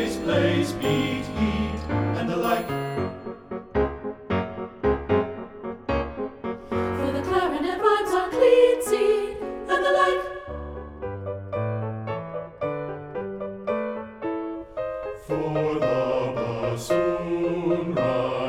place, place, beat, eat, and the like. For the clarinet rhymes are clean, see, and the like. For the bassoon rhymes